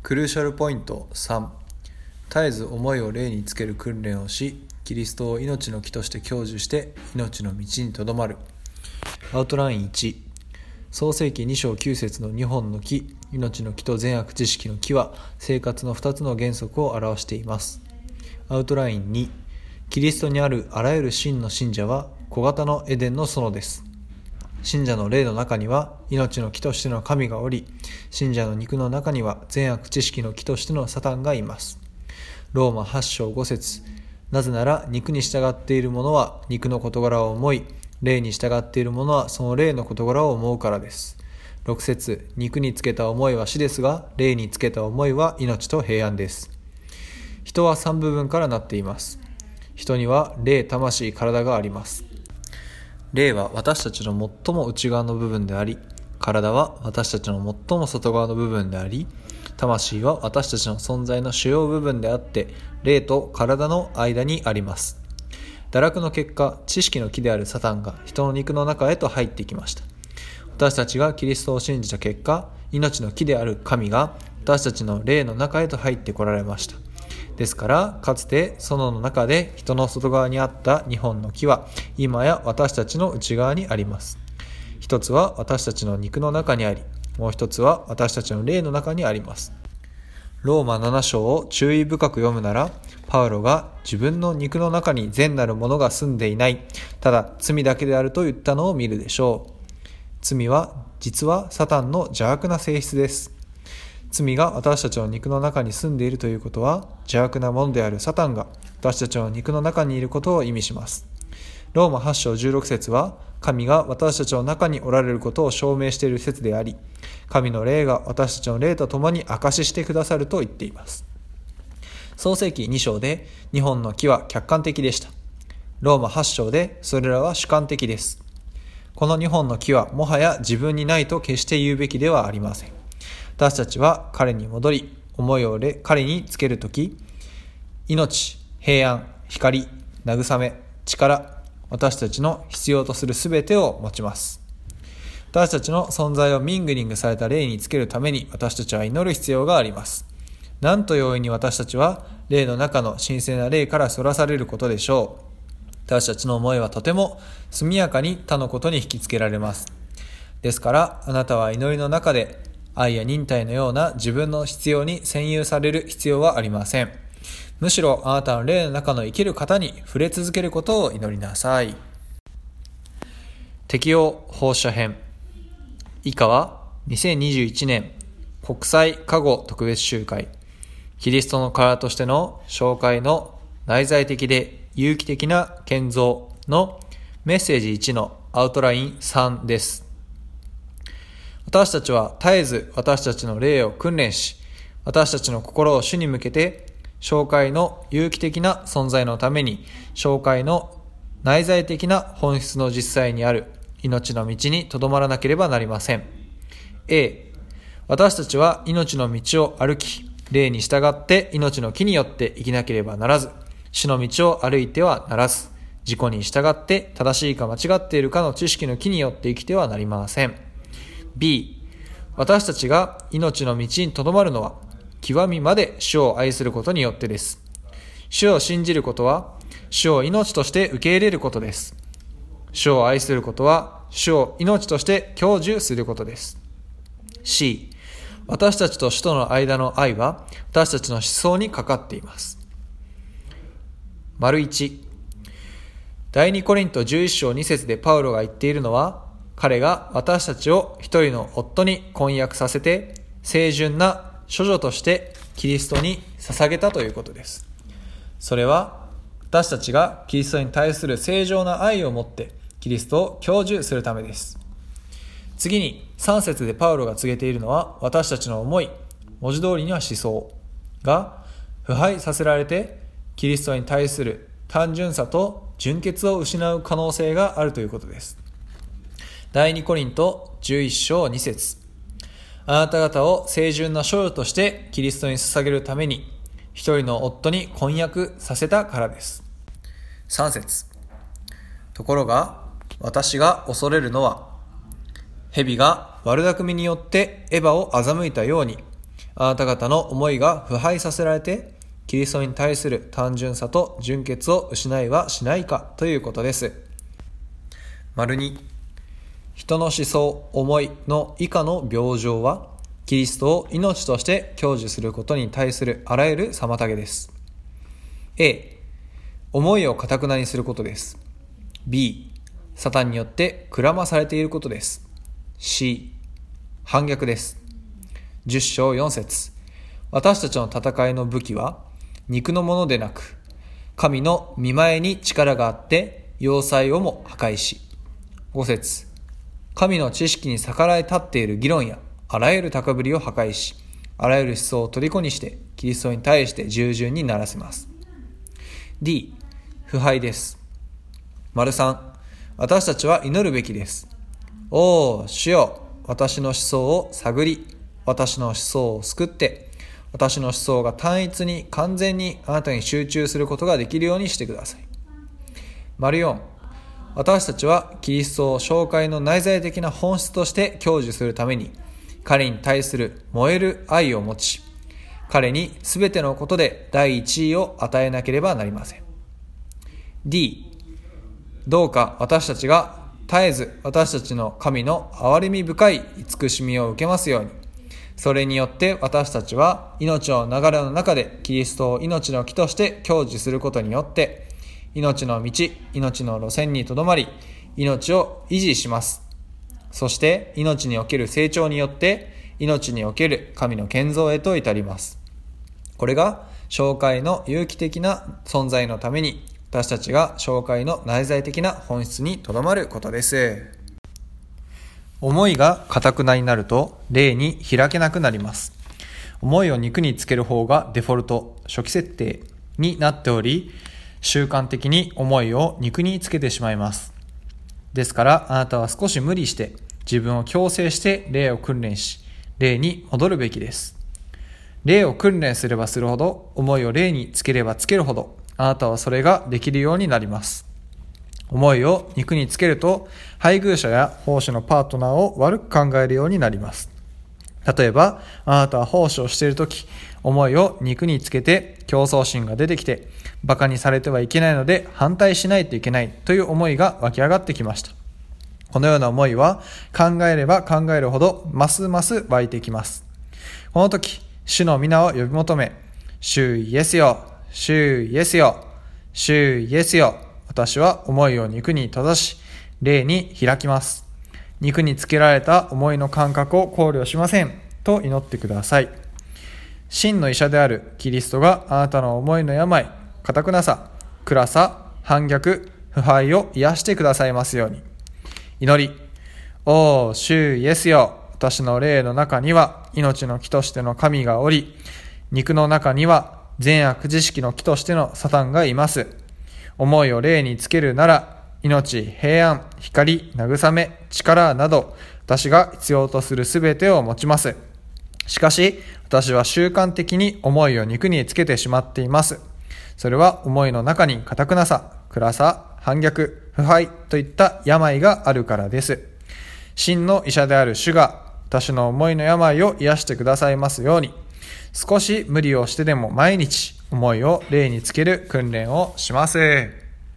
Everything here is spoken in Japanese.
クルーシャルポイント3、絶えず思いを霊につける訓練をし、キリストを命の木として享受して命の道にとどまる。アウトライン1、創世記2章9節の2本の木、命の木と善悪知識の木は生活の2つの原則を表しています。アウトライン2、キリストにあるあらゆる真の信者は小型のエデンの園です。信者の霊の中には命の木としての神がおり、信者の肉の中には善悪知識の木としてのサタンがいます。ローマ8章5節、なぜなら肉に従っている者は肉の事柄を思い、霊に従っている者はその霊の事柄を思うからです。6節、肉につけた思いは死ですが、霊につけた思いは命と平安です。人は3部分からなっています。人には霊、魂、体があります。霊は私たちの最も内側の部分であり、体は私たちの最も外側の部分であり、魂は私たちの存在の主要部分であって、霊と体の間にあります。堕落の結果、知識の木であるサタンが人の肉の中へと入ってきました。私たちがキリストを信じた結果、命の木である神が私たちの霊の中へと入ってこられました。ですから、かつて園の中で人の外側にあった2本の木は、今や私たちの内側にあります。一つは私たちの肉の中にあり、もう一つは私たちの霊の中にあります。ローマ7章を注意深く読むなら、パウロが自分の肉の中に善なるものが住んでいない、ただ罪だけであると言ったのを見るでしょう。罪は実はサタンの邪悪な性質です。罪が私たちの肉の中に住んでいるということは、邪悪なものであるサタンが私たちの肉の中にいることを意味します。ローマ8章16節は、神が私たちの中におられることを証明している説であり、神の霊が私たちの霊と共に証ししてくださると言っています。創世記2章で2本の木は客観的でした。ローマ8章でそれらは主観的です。この2本の木はもはや自分にないと決して言うべきではありません。私たちは彼に戻り、思いを彼につけるとき、命、平安、光、慰め、力、私たちの必要とするすべてを持ちます。私たちの存在をミングリングされた霊につけるために私たちは祈る必要があります。なんと容易に私たちは霊の中の神聖な霊からそらされることでしょう。私たちの思いはとても速やかに他のことに引きつけられます。ですからあなたは祈りの中で愛や忍耐のような自分の必要に占有される必要はありません。むしろあなたの霊の中の生きる方に触れ続けることを祈りなさい。適用放射編。以下は2021年国際加護特別集会キリストの体としての紹介の内在的で有機的な建造のメッセージ1のアウトライン3です。私たちは絶えず私たちの霊を訓練し、私たちの心を主に向けて紹介の有機的な存在のために紹介の内在的な本質の実際にある命の道にとどまらなければなりません。A、私たちは命の道を歩き、霊に従って命の木によって生きなければならず、死の道を歩いてはならず、自己に従って正しいか間違っているかの知識の木によって生きてはなりません。B、私たちが命の道にとどまるのは、極みまで主を愛することによってです。主を信じることは、主を命として受け入れることです。主を愛することは、主を命として享受することです。C、私たちと主との間の愛は、私たちの思想にかかっています。1、第2コリント11章2節でパウロが言っているのは、彼が私たちを一人の夫に婚約させて、清純な処女としてキリストに捧げたということです。それは私たちがキリストに対する正常な愛を持ってキリストを享受するためです。次に3節でパウロが告げているのは、私たちの思い、文字通りには思想が腐敗させられてキリストに対する単純さと純潔を失う可能性があるということです。第2コリント11章2節、あなた方を清純な処女としてキリストに捧げるために一人の夫に婚約させたからです。3節、ところが私が恐れるのは、蛇が悪巧みによってエバを欺いたように、 あなた方の思いが腐敗させられて、キリストに対する単純さと純潔を失いはしないかということです。2、人の思想、思いの以下の病状は、キリストを命として享受することに対するあらゆる妨げです。A、思いを堅なにすることです。B、サタンによってくらまされていることです。C、反逆です。10章4節。私たちの戦いの武器は肉のものでなく、神の御前に力があって要塞をも破壊し。5節。神の知識に逆らい立っている議論やあらゆる高ぶりを破壊し、あらゆる思想を虜にしてキリストに対して従順にならせます。D、腐敗です。3、私たちは祈るべきです。おー、主よ、私の思想を探り、私の思想を救って、私の思想が単一に完全にあなたに集中することができるようにしてください。4、私たちはキリストを教会の内在的な本質として享受するために、彼に対する燃える愛を持ち、彼にすべてのことで第一位を与えなければなりません。D、どうか私たちが絶えず私たちの神の憐れみ深い慈しみを受けますように。それによって私たちは命の流れの中でキリストを命の木として享受することによって、命の道、命の路線にとどまり、命を維持します。そして命における成長によって命における神の建造へと至ります。これが教会の有機的な存在のために、私たちが教会の内在的な本質にとどまることです。思いが堅なになると霊に開けなくなります。思いを肉につける方がデフォルト、初期設定になっており、習慣的に思いを肉につけてしまいます。ですからあなたは少し無理して自分を強制して霊を訓練し、霊に戻るべきです。霊を訓練すればするほど、思いを霊につければつけるほど、あなたはそれができるようになります。思いを肉につけると、配偶者や奉仕のパートナーを悪く考えるようになります。例えば、あなたは奉仕をしているとき、思いを肉につけて競争心が出てきて、馬鹿にされてはいけないので反対しないといけないという思いが湧き上がってきました。このような思いは考えれば考えるほどますます湧いてきます。この時、主の皆を呼び求め、主イエスよ、主イエスよ、主イエスよ、私は思いを肉に閉ざし、霊に開きます。肉につけられた思いの感覚を考慮しませんと祈ってください。真の医者であるキリストがあなたの思いの病、堅くなさ、暗さ、反逆、腐敗を癒してくださいますように。祈り、おー、主イエスよ、私の霊の中には命の木としての神がおり、肉の中には善悪知識の木としてのサタンがいます。思いを霊につけるなら、命、平安、光、慰め、力など、私が必要とするすべてを持ちます。しかし、私は習慣的に思いを肉につけてしまっています。それは思いの中に堅くなさ、暗さ、反逆、腐敗といった病があるからです。真の医者である主が、私の思いの病を癒してくださいますように、少し無理をしてでも毎日思いを霊につける訓練をします。